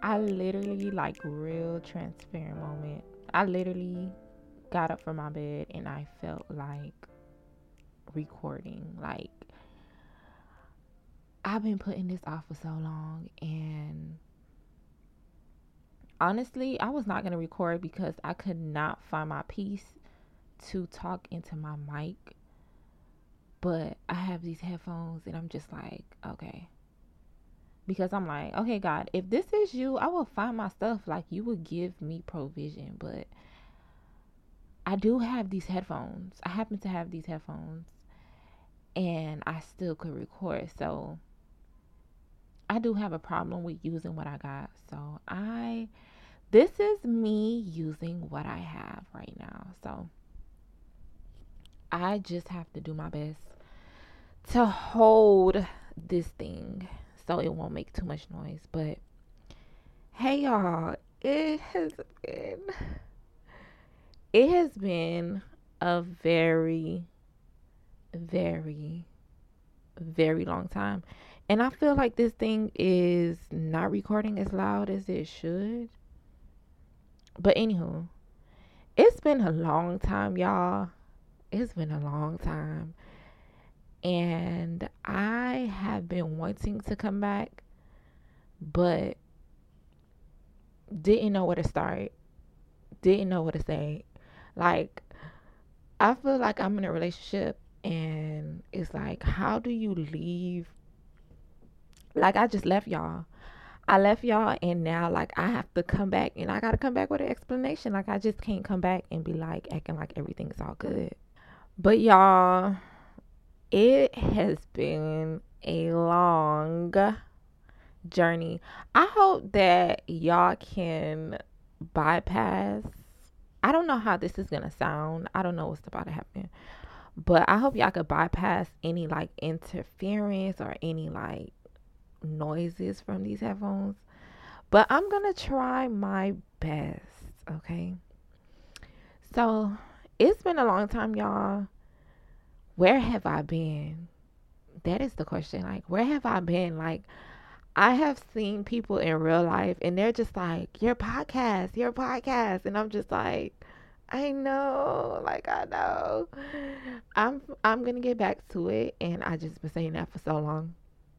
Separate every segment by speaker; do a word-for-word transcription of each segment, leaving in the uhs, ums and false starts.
Speaker 1: I literally, like, real transparent moment. I literally got up from my bed and I felt like recording. Like, I've been putting this off for so long, and honestly, I was not going to record because I could not find my peace to talk into my mic. But I have these headphones and I'm just like, okay. Because I'm like, okay, God, if this is you, I will find my stuff. Like, you would give me provision. But I do have these headphones. I happen to have these headphones and I still could record. So I do have a problem with using what I got. So I, this is me using what I have right now. So I just have to do my best to hold this thing so it won't make too much noise. But hey, y'all, it has been, it has been a very, very, very long time. And I feel like this thing is not recording as loud as it should. But anywho, it's been a long time, y'all. It's been a long time. And I have been wanting to come back, but didn't know where to start. Didn't know what to say. Like, I feel like I'm in a relationship and it's like, how do you leave? Like, I just left y'all. I left y'all and now, like, I have to come back and I got to come back with an explanation. Like, I just can't come back and be like, acting like everything's all good. But y'all, it has been a long journey. I hope that y'all can bypass. I don't know how this is going to sound. I don't know what's about to happen. But I hope y'all could bypass any like interference or any like noises from these headphones. But I'm going to try my best. Okay. So it's been a long time, y'all. Where have I been? That is the question. Like, where have I been? Like, I have seen people in real life and they're just like, your podcast, your podcast. And I'm just like, I know, like I know. I'm I'm gonna get back to it and I just been saying that for so long.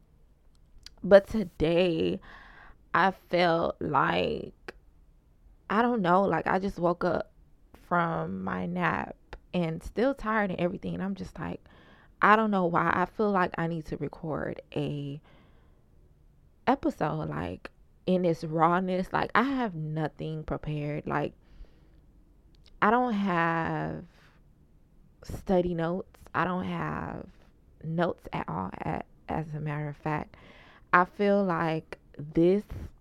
Speaker 1: But today I felt like I don't know, like I just woke up from my nap and still tired and everything and I'm just like I don't know why I feel like I need to record a episode like in its rawness. Like I have nothing prepared. Like I don't have study notes. I don't have notes at all. At, as a matter of fact, I feel like this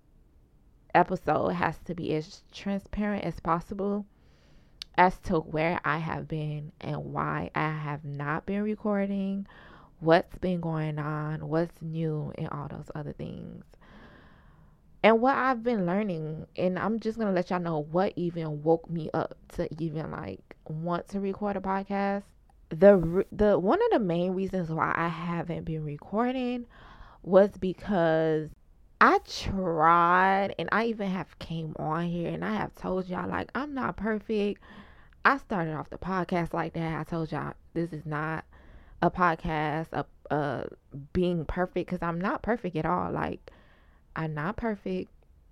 Speaker 1: episode has to be as transparent as possible as to where I have been and why I have not been recording, what's been going on, what's new, and all those other things. And what I've been learning, and I'm just gonna let y'all know what even woke me up to even like want to record a podcast. The the one of the main reasons why I haven't been recording was because I tried and I even have came on here and I have told y'all like I'm not perfect. I started off the podcast like that. I told y'all this is not a podcast of uh being perfect because I'm not perfect at all. Like I'm not perfect.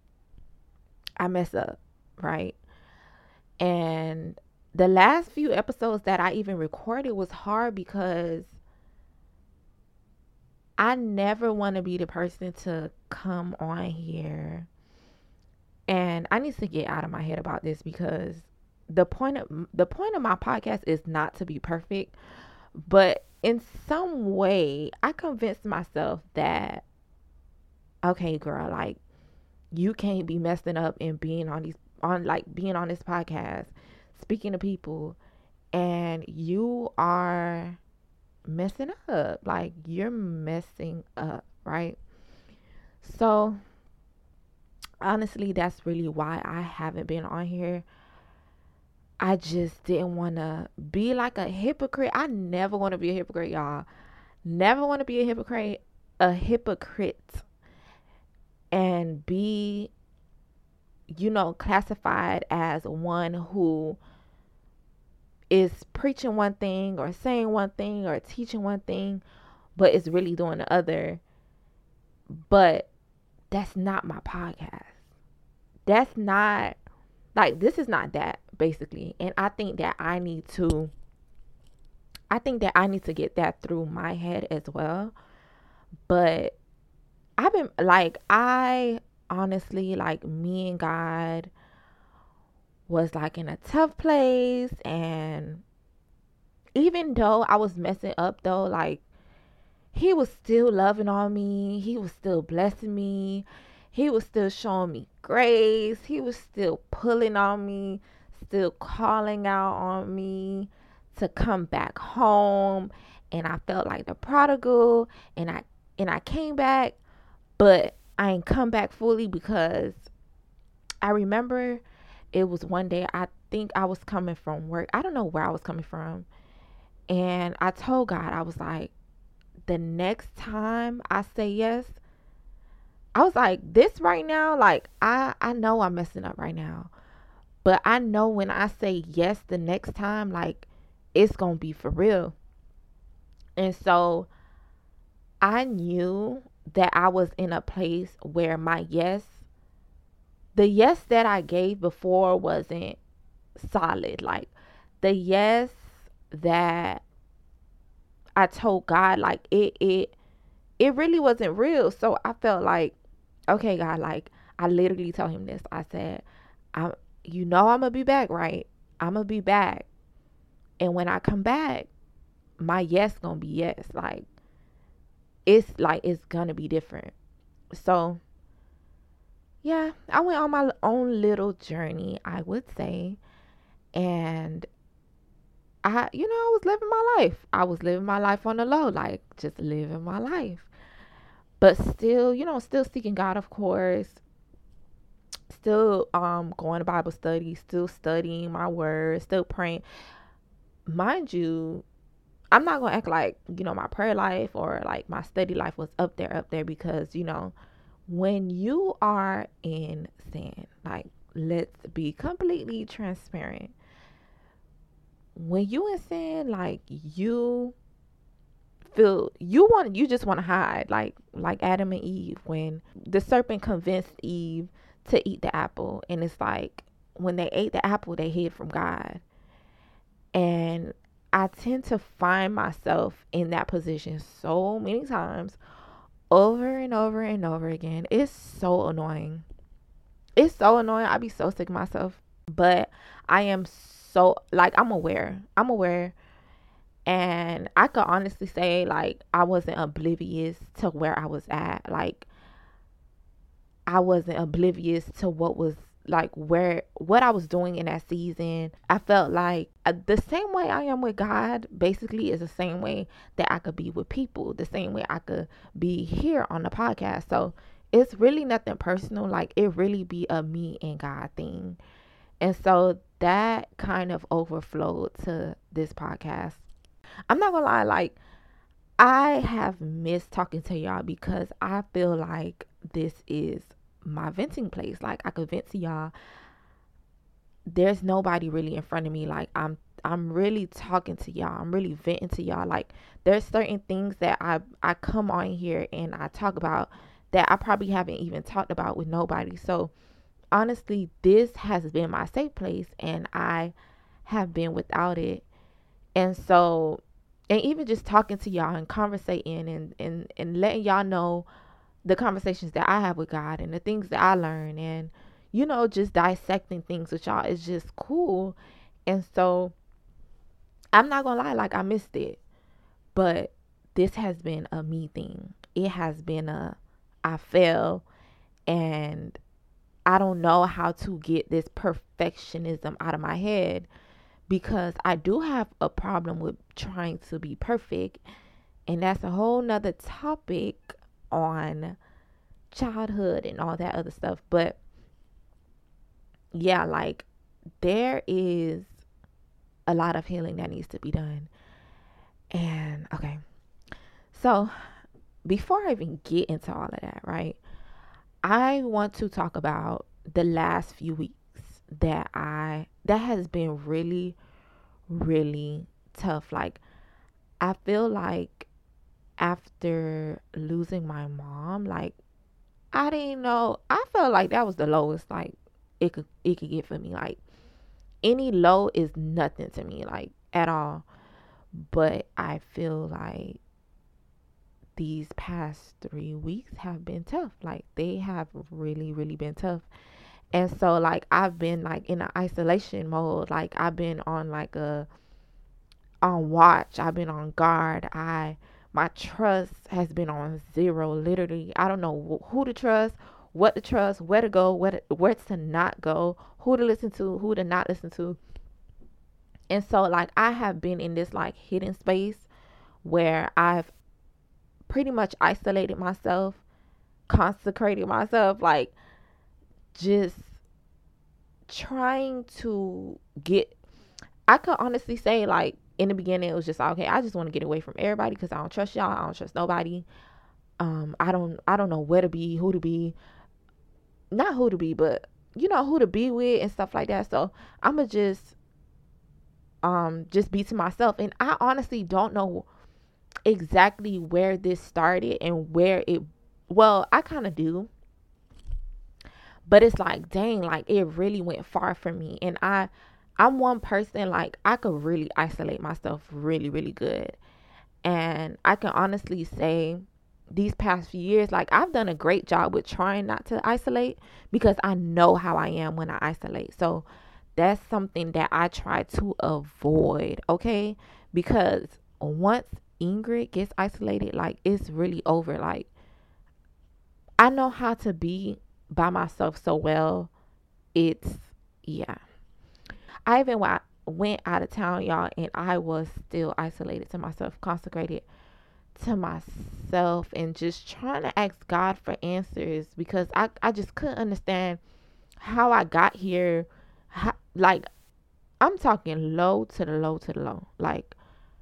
Speaker 1: I mess up, right? And the last few episodes that I even recorded was hard because I never want to be the person to come on here. And I need to get out of my head about this because the point of the point of my podcast is not to be perfect, but in some way I convinced myself that okay, girl, like you can't be messing up and being on these on like being on this podcast, speaking to people, and you are messing up. Like you're messing up, right? So honestly, that's really why I haven't been on here. I just didn't want to be like a hypocrite. I never want to be a hypocrite, y'all. Never want to be a hypocrite, a hypocrite and be you know, classified as one who is preaching one thing or saying one thing or teaching one thing, but is really doing the other. But that's not my podcast. That's not, like, this is not that, basically. And I think that I need to, I think that I need to get that through my head as well. But I've been, like, I honestly, like, me and God was, like, in a tough place. And even though I was messing up, though, like, he was still loving on me. He was still blessing me. He was still showing me grace. He was still pulling on me, still calling out on me to come back home. And I felt like the prodigal, and I and I came back, but I ain't come back fully, because I remember it was one day, I think I was coming from work. I don't know where I was coming from. And I told God, I was like, the next time I say yes, I was like, this right now, like, I, I know I'm messing up right now. But I know when I say yes the next time, like, it's going to be for real. And so I knew that I was in a place where my yes, the yes that I gave before wasn't solid. Like, the yes that I told God, like, it, it, it really wasn't real. So I felt like, okay, God, like, I literally told him this. I said, I, you know, I'm going to be back, right? I'm going to be back. And when I come back, my yes going to be yes. Like, it's like, it's going to be different. So, yeah, I went on my own little journey, I would say. And I, you know, I was living my life. I was living my life on the low, like, just living my life. But still, you know, still seeking God, of course. Still um going to Bible study, still studying my word, still praying. Mind you, I'm not gonna act like, you know, my prayer life or like my study life was up there, up there, because, you know, when you are in sin, like, let's be completely transparent. When you in sin, like, you feel you want you just want to hide, like like Adam and Eve, when the serpent convinced Eve to eat the apple. And it's like, when they ate the apple, they hid from God. And I tend to find myself in that position so many times, over and over and over again. It's so annoying. It's so annoying. I be so sick of myself. But I am so, like, I'm aware. I'm aware. And I could honestly say, like, I wasn't oblivious to where I was at. Like, I wasn't oblivious to what was, like, where, what I was doing in that season. I felt like uh, the same way I am with God basically is the same way that I could be with people, the same way I could be here on the podcast. So it's really nothing personal. Like, it really be a me and God thing. And so that kind of overflowed to this podcast. I'm not gonna lie, like, I have missed talking to y'all, because I feel like this is my venting place. Like, I could vent to y'all. There's nobody really in front of me. Like, I'm I'm really talking to y'all. I'm really venting to y'all. Like, there's certain things that I I come on here and I talk about that I probably haven't even talked about with nobody. So honestly, this has been my safe place, and I have been without it. And so, and even just talking to y'all and conversating and, and, and letting y'all know the conversations that I have with God and the things that I learn, and, you know, just dissecting things with y'all is just cool. And so I'm not gonna lie, like, I missed it, but this has been a me thing. It has been a, I fell, and I don't know how to get this perfectionism out of my head, because I do have a problem with trying to be perfect. And that's a whole nother topic on childhood and all that other stuff. But yeah, like, there is a lot of healing that needs to be done. And okay, so before I even get into all of that, right, I want to talk about the last few weeks that I that has been really, really tough. Like I feel like after losing my mom, like I didn't know. I felt like that was the lowest like it could it could get for me. Like any low is nothing to me, like at all. But I feel like these past three weeks have been tough. Like they have really, really been tough. And so like I've been like in an isolation mode. Like I've been on like a on watch. I've been on guard. I my trust has been on zero. Literally, I don't know wh- who to trust, what to trust, where to go, where to, where to not go, who to listen to, who to not listen to. And so like I have been in this like hidden space where I've pretty much isolated myself, consecrated myself, like just trying to get. I could honestly say like in the beginning it was just like, okay, I just want to get away from everybody because I don't trust y'all. I don't trust nobody. Um, I don't I don't know where to be, who to be, not who to be, but you know who to be with and stuff like that. So I'ma just um just be to myself, and I honestly don't know exactly where this started and where it. Well, I kind of do, but it's like dang, like it really went far for me, and I I'm one person like I could really isolate myself really really good. And I can honestly say these past few years, like I've done a great job with trying not to isolate because I know how I am when I isolate. So that's something that I try to avoid, okay? Because once Ingrid gets isolated, like it's really over. Like I know how to be by myself so well. It's, yeah. I even wa- went out of town, y'all, and I was still isolated to myself, consecrated to myself, and just trying to ask God for answers because I, I just couldn't understand how I got here. How, like, I'm talking low to the low to the low. Like,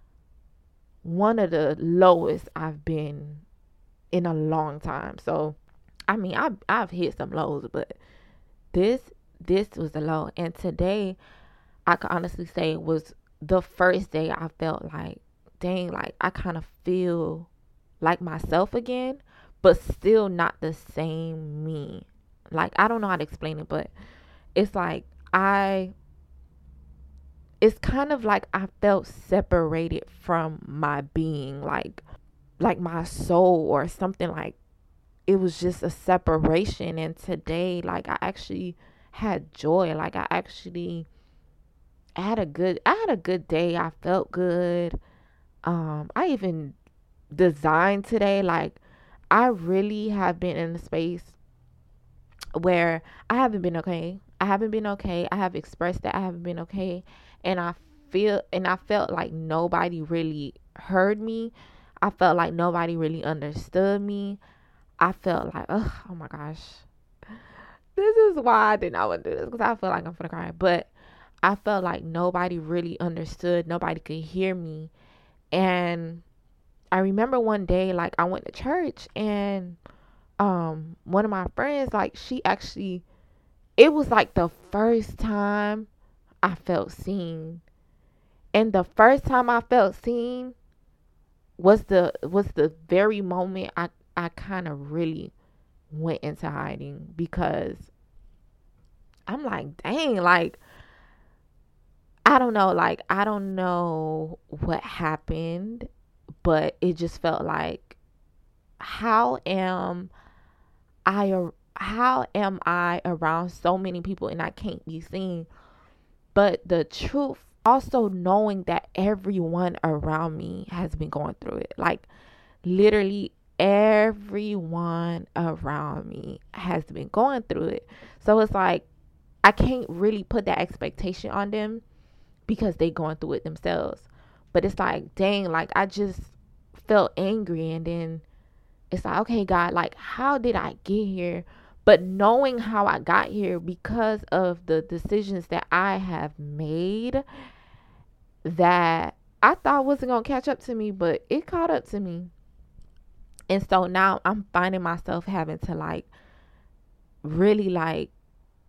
Speaker 1: one of the lowest I've been in a long time. So, I mean, I've, I've hit some lows, but this this was the low. And today, I can honestly say was the first day I felt like, dang, like I kind of feel like myself again, but still not the same me. Like I don't know how to explain it, but it's like I it's kind of like I felt separated from my being, like like my soul or something. Like it was just a separation. And today like I actually had joy. Like I actually I had a good I had a good day. I felt good. Um I even designed today. Like I really have been in a space where I haven't been okay. I haven't been okay. I have expressed that I haven't been okay, and I feel and I felt like nobody really heard me. I felt like nobody really understood me. I felt like, ugh, oh my gosh, this is why I did not want to do this because I feel like I'm gonna cry. But I felt like nobody really understood. Nobody could hear me, and I remember one day, like I went to church, and um, one of my friends, like she actually it was like the first time I felt seen. And the first time I felt seen was the was the very moment I I kind of really went into hiding because I'm like, dang, like I don't know, like I don't know what happened, but it just felt like how am I ar- how am I around so many people and I can't be seen? But the truth, also knowing that everyone around me has been going through it. Like literally everyone around me has been going through it. So it's like I can't really put that expectation on them because they going through it themselves. But it's like, dang, like I just felt angry, and then it's like, okay, God, like how did I get here? But knowing how I got here because of the decisions that I have made that I thought wasn't gonna catch up to me, but it caught up to me. And so now I'm finding myself having to like really like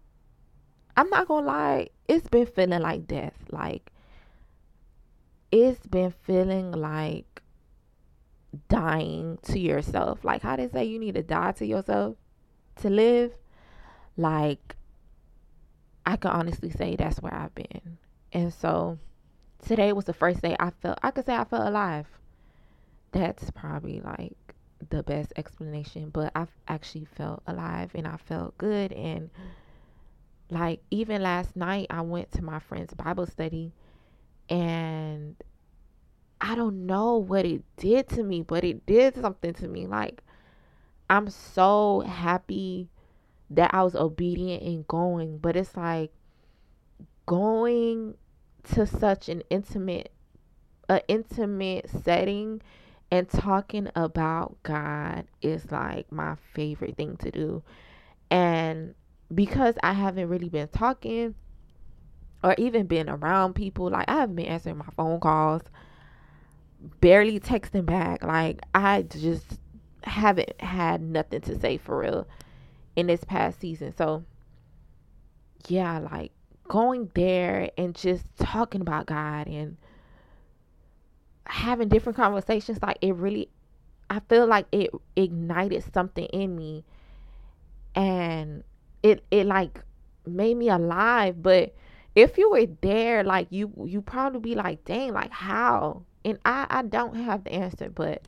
Speaker 1: I'm not gonna lie, it's been feeling like death. Like, it's been feeling like dying to yourself. Like how they say you need to die to yourself to live. Like, I can honestly say that's where I've been. And so today was the first day I felt, I could say I felt alive. That's probably like the best explanation, but I've actually felt alive and I felt good. And like, even last night, I went to my friend's Bible study, and I don't know what it did to me, but it did something to me. Like, I'm so happy that I was obedient in going, but it's like going to such an intimate, a intimate setting and talking about God is like my favorite thing to do. And because I haven't really been talking or even been around people, like I haven't been answering my phone calls, barely texting back. Like, I just haven't had nothing to say for real in this past season. So yeah, like going there and just talking about God and having different conversations, like it really, I feel like it ignited something in me, and it it like made me alive. But if you were there, like you you probably be like, dang, like how? And I I don't have the answer, but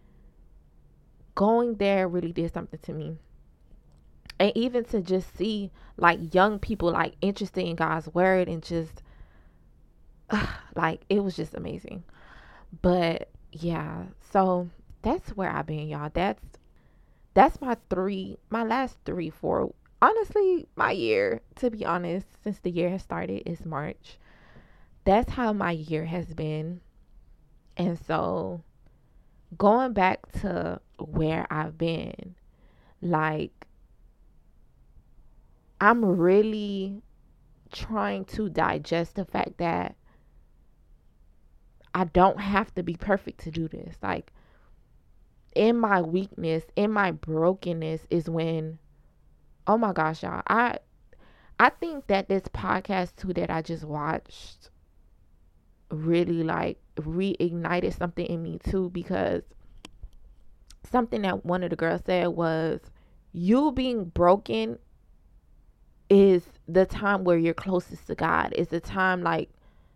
Speaker 1: going there really did something to me. And even to just see like young people like interested in God's word and just uh, like it was just amazing. But yeah, so that's where I've been, y'all. That's that's my three, my last three, four. Honestly, my year, to be honest, since the year has started, is March. That's how my year has been. And so going back to where I've been, like, I'm really trying to digest the fact that I don't have to be perfect to do this. Like, in my weakness, in my brokenness is when, oh my gosh, y'all, I I think that this podcast too that I just watched really like reignited something in me too, because something that one of the girls said was, you being broken is the time where you're closest to God. It's the time, like,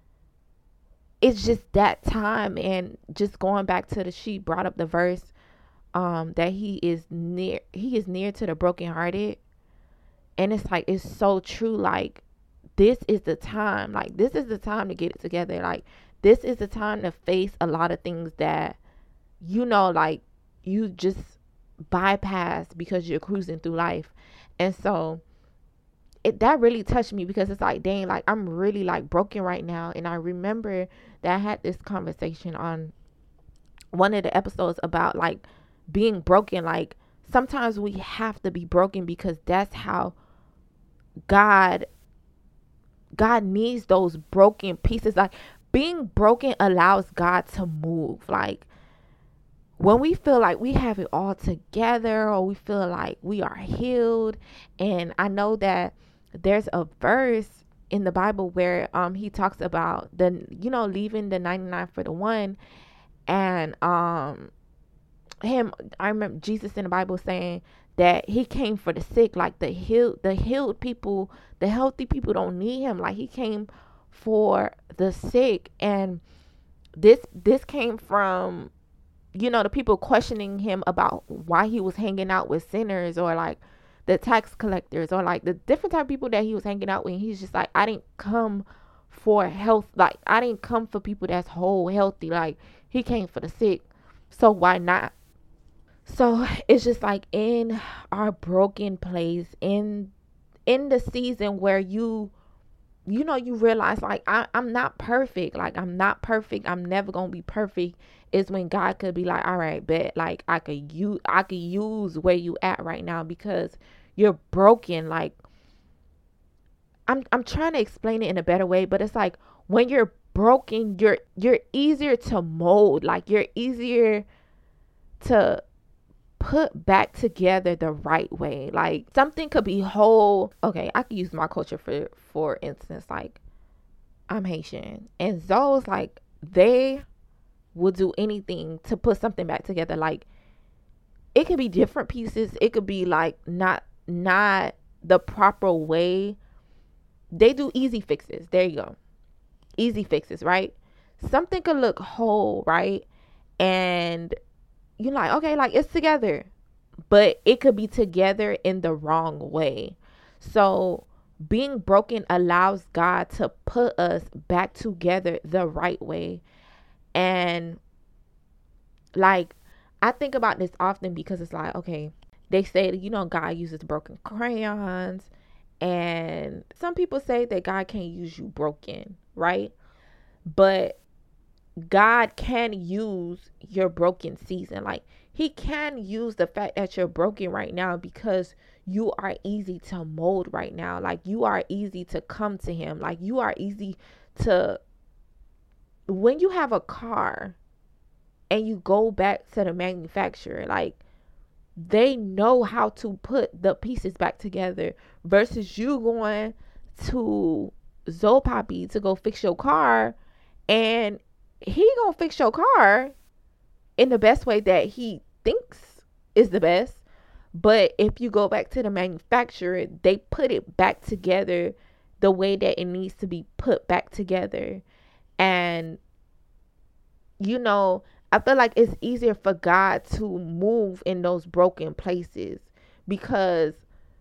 Speaker 1: it's just that time. And just going back to the, she brought up the verse um that he is near he is near to the brokenhearted. And it's like, it's so true. Like, this is the time, like this is the time to get it together. Like, this is the time to face a lot of things that, you know, like you just bypass because you're cruising through life. And so it, that really touched me, because it's like, dang, like I'm really like broken right now. And I remember that I had this conversation on one of the episodes about like being broken. Like, sometimes we have to be broken because that's how God God needs those broken pieces. Like, being broken allows God to move. Like, when we feel like we have it all together, or we feel like we are healed. And I know that there's a verse in the Bible where um he talks about the, you know, leaving the ninety-nine for the one. And um him I remember Jesus in the Bible saying that he came for the sick. Like, the healed the healed people, the healthy people don't need him. Like, he came for the sick. And this this came from, you know, the people questioning him about why he was hanging out with sinners, or like the tax collectors, or like the different type of people that he was hanging out with. And he's just like, I didn't come for health. Like, I didn't come for people that's whole, healthy. Like, he came for the sick. So why not? So it's just like, in our broken place, in in the season where you you know you realize, like, I, I'm not perfect. Like, I'm not perfect. I'm never gonna be perfect. Is when God could be like, all right, bet, like I could use I could use where you at right now, because you're broken. Like, I'm I'm trying to explain it in a better way, but it's like, when you're broken, you're you're easier to mold. Like, you're easier to put back together the right way. Like something could be whole. Okay, I could use my culture for for instance. Like I'm Haitian, and those like they will do anything to put something back together. Like it could be different pieces. It could be like not not the proper way. They do easy fixes. There you go. Easy fixes, right? Something could look whole, right? And you're like, okay, like it's together. But it could be together in the wrong way. So being broken allows God to put us back together the right way. And like I think about this often because it's like, okay, they say that, you know, God uses broken crayons. And some people say that God can't use you broken, right? But God can use your broken season. Like he can use the fact that you're broken right now because you are easy to mold right now. Like you are easy to come to him. Like you are easy to, when you have a car and you go back to the manufacturer, like they know how to put the pieces back together versus you going to Zopoppy to go fix your car, and he gonna fix your car in the best way that he thinks is the best. But if you go back to the manufacturer, they put it back together the way that it needs to be put back together. And you know, I feel like it's easier for God to move in those broken places because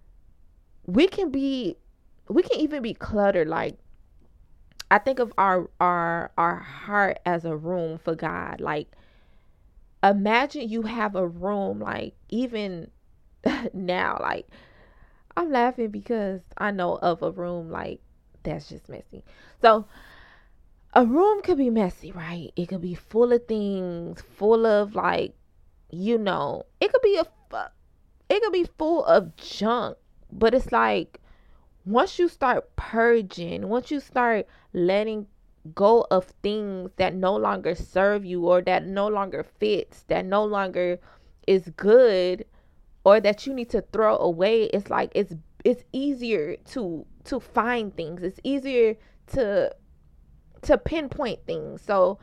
Speaker 1: we can be, we can even be cluttered. Like I think of our our our heart as a room for God. Like imagine you have a room, like even now, like I'm laughing because I know of a room like that's just messy. So a room could be messy, right? It could be full of things, full of like, you know, it could be a, it could be full of junk. But it's like once you start purging, once you start letting go of things that no longer serve you or that no longer fits, that no longer is good, or that you need to throw away, it's like it's it's easier to to find things. It's easier to to pinpoint things. So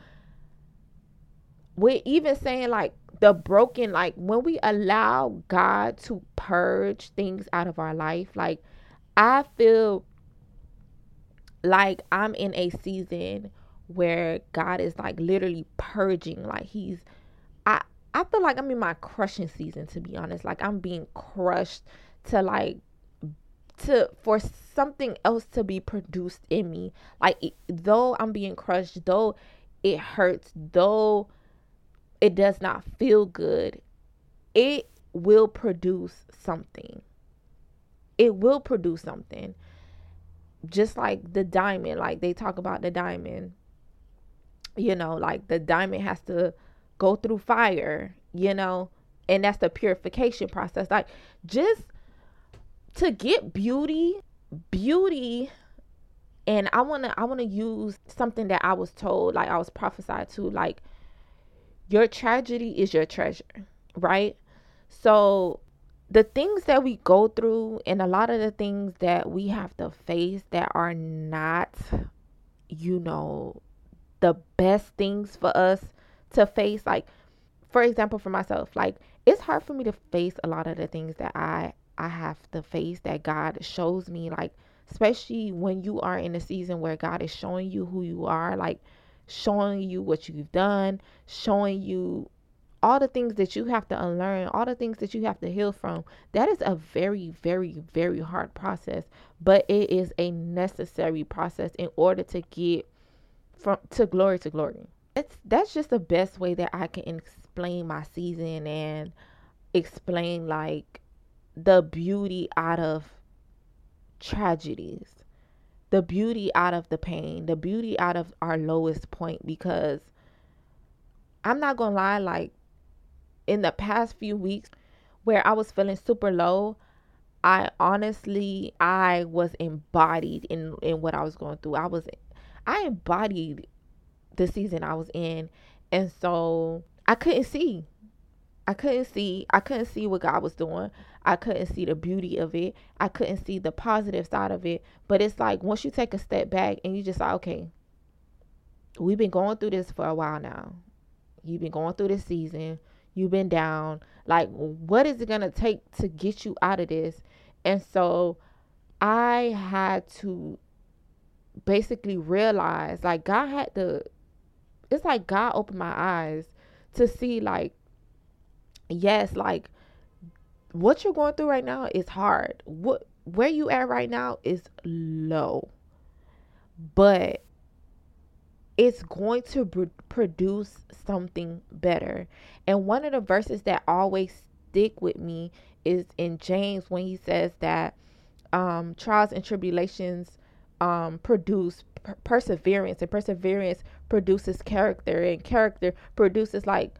Speaker 1: we're even saying like the broken, like when we allow God to purge things out of our life, like I feel like I'm in a season where God is like literally purging. Like he's I I feel like I'm in my crushing season, to be honest. Like I'm being crushed to like to for something else to be produced in me. Like it, though I'm being crushed, though it hurts, though it does not feel good, it will produce something. It will produce something. Just like the diamond, like they talk about the diamond, you know, like the diamond has to go through fire, you know, and that's the purification process. Like just to get beauty, beauty, and I wanna I wanna use something that I was told, like I was prophesied to, like your tragedy is your treasure, right? So the things that we go through and a lot of the things that we have to face that are not, you know, the best things for us to face. Like, for example, for myself, like it's hard for me to face a lot of the things that I I have to face that God shows me, like especially when you are in a season where God is showing you who you are, like showing you what you've done, showing you all the things that you have to unlearn, all the things that you have to heal from. That is a very, very, very hard process, but it is a necessary process in order to get from to glory to glory. It's that's just the best way that I can explain my season and explain like the beauty out of tragedies, the beauty out of the pain, the beauty out of our lowest point. Because I'm not gonna lie, like in the past few weeks where I was feeling super low, I honestly I was embodied in in what I was going through. I was I embodied the season I was in, and so I couldn't see. I couldn't see I couldn't see what God was doing. I couldn't see the beauty of it. I couldn't see the positive side of it. But it's like once you take a step back and you just like, okay, we've been going through this for a while now. You've been going through this season. You've been down. Like, what is it gonna take to get you out of this? And so I had to basically realize, like, God had to, it's like God opened my eyes to see, like, yes, like, what you're going through right now is hard. What where you at right now is low, but it's going to pr- produce something better. And one of the verses that always stick with me is in James when he says that um, trials and tribulations um, produce per- perseverance, and perseverance produces character, and character produces like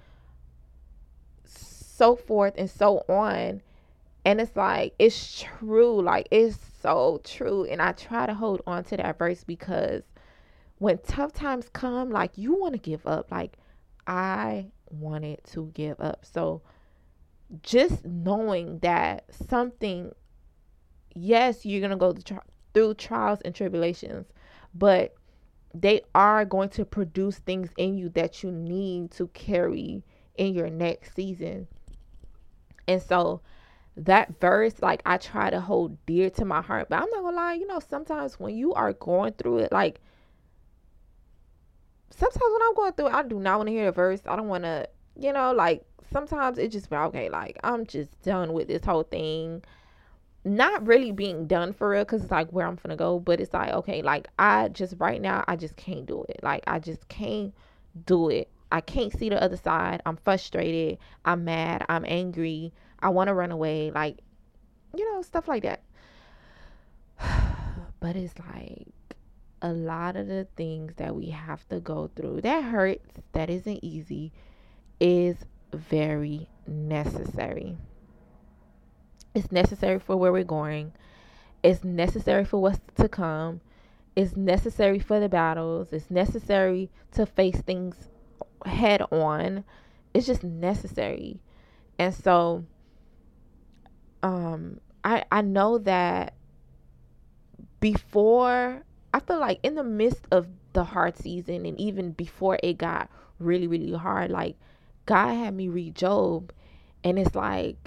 Speaker 1: so forth and so on. And it's like, it's true. Like, it's so true. And I try to hold on to that verse because when tough times come, like, you want to give up. Like, I wanted to give up. So just knowing that something, yes, you're going to go through trials and tribulations, but they are going to produce things in you that you need to carry in your next season. And so that verse, like, I try to hold dear to my heart. But I'm not gonna lie, you know, sometimes when you are going through it, like, sometimes when I'm going through it, I do not want to hear the verse. I don't want to, you know, like, sometimes it just be okay, like, I'm just done with this whole thing. Not really being done for real, because it's like where I'm gonna go, but it's like, okay, like, I just right now I just can't do it. Like, I just can't do it. I can't see the other side. I'm frustrated. I'm mad. I'm angry. I want to run away. Like, you know, stuff like that. But it's like a lot of the things that we have to go through that hurts, that isn't easy, is very necessary. It's necessary for where we're going. It's necessary for what's to come. It's necessary for the battles. It's necessary to face things head on. It's just necessary. And so um I I know that before, I feel like in the midst of the hard season, and even before it got really really hard, like, God had me read Job. And it's like,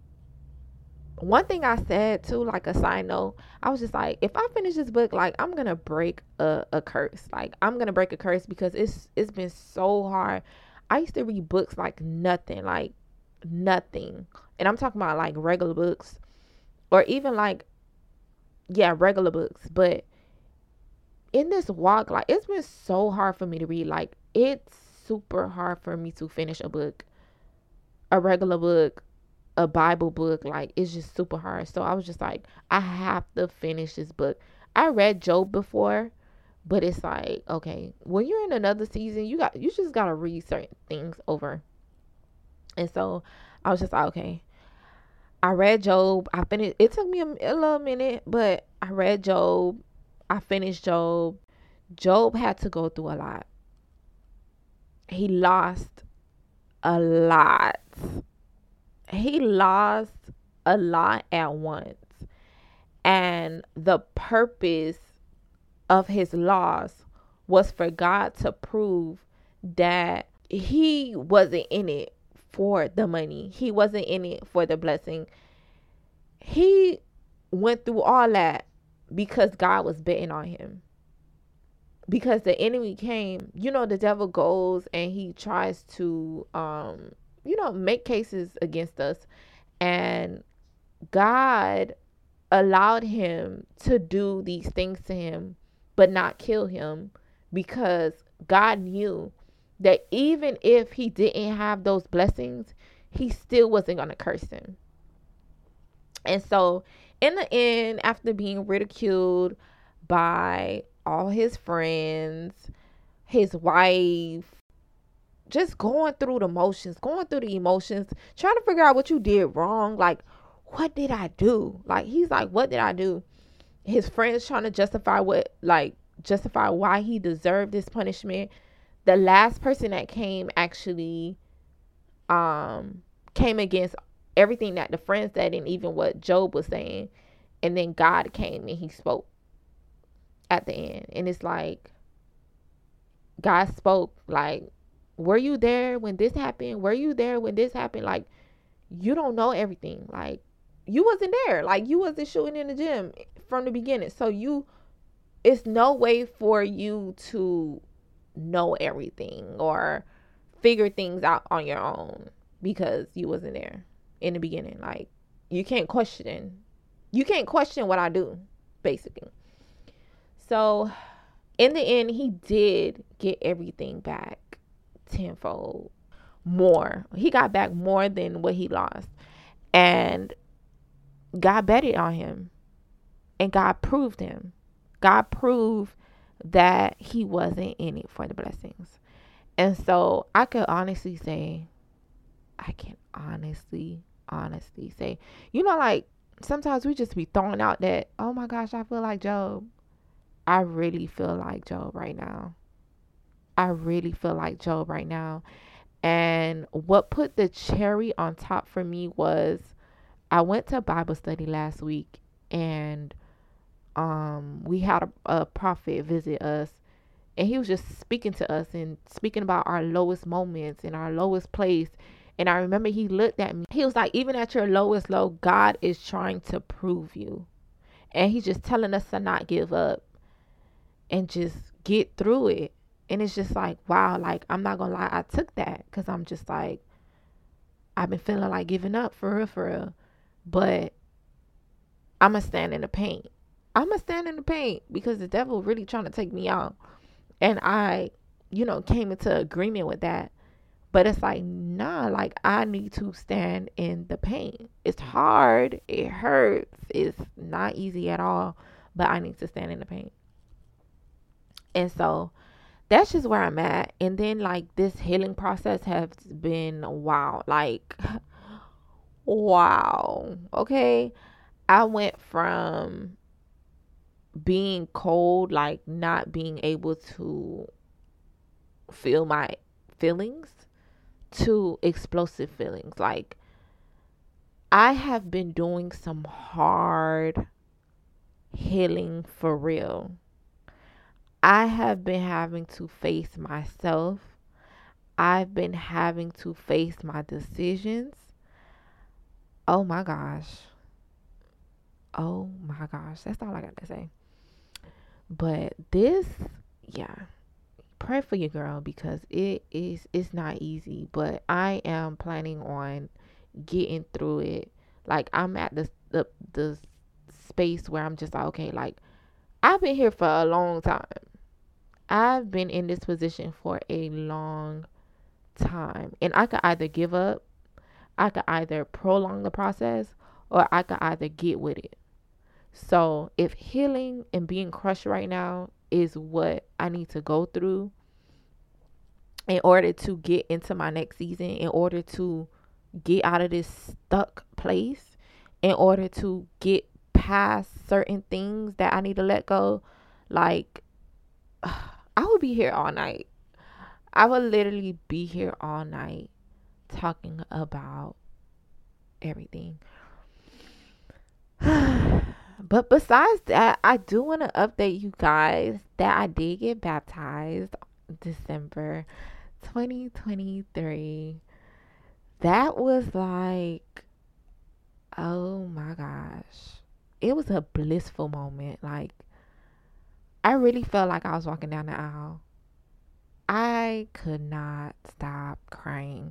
Speaker 1: one thing I said too, like, a side note, I was just like, if I finish this book, like, I'm gonna break a, a curse. Like, I'm gonna break a curse because it's it's been so hard. I used to read books like nothing, like nothing. And I'm talking about like regular books, or even like, yeah, regular books. But in this walk, like, it's been so hard for me to read. Like, it's super hard for me to finish a book, a regular book, a Bible book. Like, it's just super hard. So I was just like, I have to finish this book. I read Job before, but it's like, okay, when you're in another season, you got you just gotta read certain things over. And so I was just like, okay, I read Job. I finished. It took me a, a little minute, but I read Job. I finished Job. Job had to go through a lot. He lost a lot. He lost a lot at once. And the purpose of his loss was for God to prove that he wasn't in it for the money. He wasn't in it for the blessing. He went through all that because God was betting on him. Because the enemy came, you know, the devil goes and he tries to, um, you know, make cases against us. And God allowed him to do these things to him, but not kill him, because God knew that even if he didn't have those blessings, he still wasn't going to curse him. And so in the end, after being ridiculed by all his friends, his wife, just going through the motions, going through the emotions, trying to figure out what you did wrong. Like, what did I do? Like, he's like, what did I do? His friends trying to justify what, like, justify why he deserved this punishment. The last person that came actually um came against everything that the friends said and even what Job was saying. And then God came and he spoke at the end. And it's like, God spoke, like, were you there when this happened? Were you there when this happened? Like, you don't know everything. Like, you wasn't there. Like, you wasn't shooting in the gym from the beginning. So you, it's no way for you to know everything or figure things out on your own because you wasn't there in the beginning. Like, you can't question. You can't question what I do, basically. So in the end, he did get everything back tenfold more. He got back more than what he lost. And God betted on him. And God proved him. God proved that he wasn't in it for the blessings. And so I could honestly say, I can honestly, honestly say, you know, like sometimes we just be throwing out that, oh my gosh, I feel like Job. I really feel like Job right now. I really feel like Job right now. And what put the cherry on top for me was I went to Bible study last week, and um we had a, a prophet visit us, and he was just speaking to us and speaking about our lowest moments and our lowest place. And I remember he looked at me. He was like, even at your lowest low, God is trying to prove you. And he's just telling us to not give up and just get through it. And it's just like, wow, like, I'm not gonna lie, I took that because I'm just like, I've been feeling like giving up for real, for real. But I'm gonna stand in the paint. I'm gonna stand in the paint because the devil really trying to take me out. And I, you know, came into agreement with that. But it's like, nah, like, I need to stand in the pain. It's hard. It hurts. It's not easy at all. But I need to stand in the pain. And so that's just where I'm at. And then, like, this healing process has been wow. Like, wow. Okay. I went from being cold, like not being able to feel my feelings, to explosive feelings. Like, I have been doing some hard healing for real. I have been having to face myself. I've been having to face my decisions. Oh my gosh. Oh my gosh. That's all I got to say. But this, yeah. Pray for your girl because it is it's not easy. But I am planning on getting through it. Like, I'm at the the the space where I'm just like, okay, like, I've been here for a long time. I've been in this position for a long time. And I could either give up, I could either prolong the process, or I could either get with it. So if healing and being crushed right now is what I need to go through in order to get into my next season, in order to get out of this stuck place, in order to get past certain things that I need to let go, like, I would be here all night. I would literally be here all night talking about everything. But besides that, I do want to update you guys that I did get baptized December twenty twenty-three. That was like, oh my gosh. It was a blissful moment. Like, I really felt like I was walking down the aisle. I could not stop crying.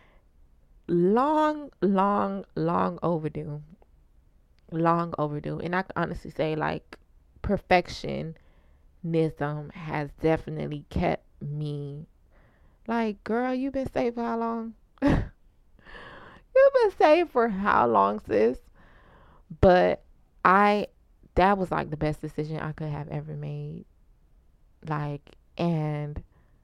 Speaker 1: Long, long, long overdue. Long overdue. And I can honestly say, like, perfectionism has definitely kept me. Like, girl, you've been saved for how long? You've been saved for how long, sis? But I, that was like the best decision I could have ever made. Like, and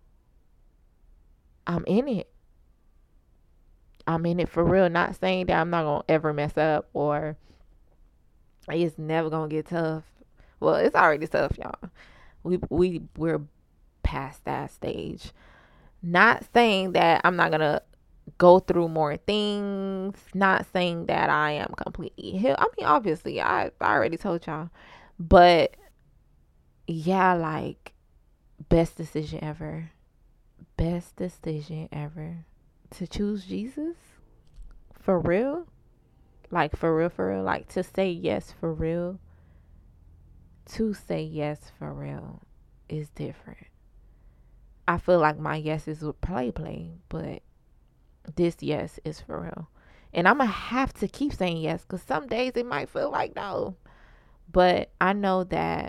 Speaker 1: I'm in it. I'm in it for real. Not saying that I'm not going to ever mess up or it's never going to get tough. Well, it's already tough, y'all. We, we, we're past that stage. Not saying that I'm not going to go through more things. Not saying that I am completely healed. I mean, obviously, I, I already told y'all. But yeah, like, best decision ever. Best decision ever. To choose Jesus? For real? Like, for real, for real? Like, to say yes for real? To say yes for real is different. I feel like my yeses would play, play, but this yes is for real. And I'm going to have to keep saying yes because some days it might feel like no. But I know that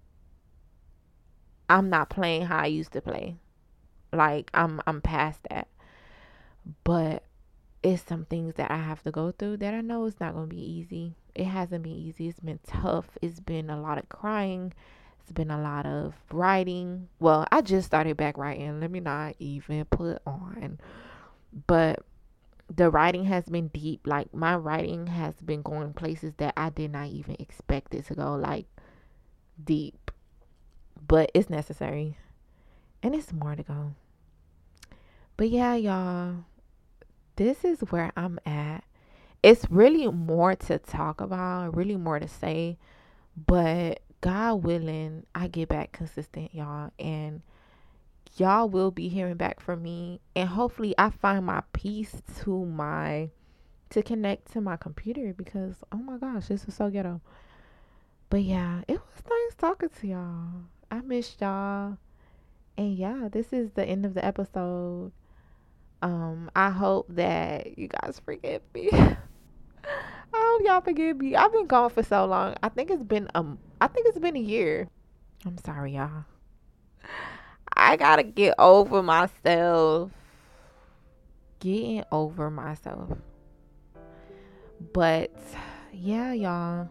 Speaker 1: I'm not playing how I used to play. Like I'm I'm past that. But it's some things that I have to go through that I know it's not gonna be easy. It hasn't been easy. It's been tough. It's been a lot of crying. It's been a lot of writing. Well, I just started back writing. Let me not even put on. But the writing has been deep. Like my writing has been going places that I did not even expect it to go. Like deep. But it's necessary. And it's more to go. But yeah, y'all, this is where I'm at. It's really more to talk about, really more to say, but God willing, I get back consistent, y'all, and y'all will be hearing back from me, and hopefully I find my peace to my to connect to my computer because oh my gosh, this is so ghetto. But yeah, it was nice talking to y'all. I missed y'all. And yeah, this is the end of the episode. Um, I hope that you guys forgive me. I hope y'all forgive me. I've been gone for so long. I think it's been um I think it's been a year. I'm sorry, y'all. I gotta get over myself. Getting over myself. But yeah, y'all.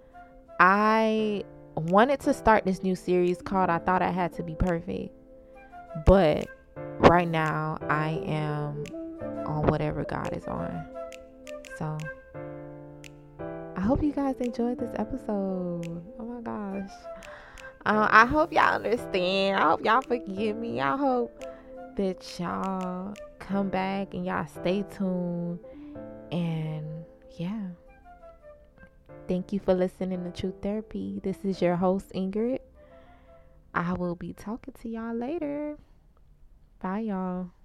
Speaker 1: I wanted to start this new series called I Thought I Had to Be Perfect. But right now I am on whatever God is on. So I hope you guys enjoyed this episode. Oh my gosh. Uh, I hope y'all understand. I hope y'all forgive me. I hope that y'all come back and y'all stay tuned. And yeah. Thank you for listening to Truth Therapy. This is your host, Ingrid. I will be talking to y'all later. Bye, y'all.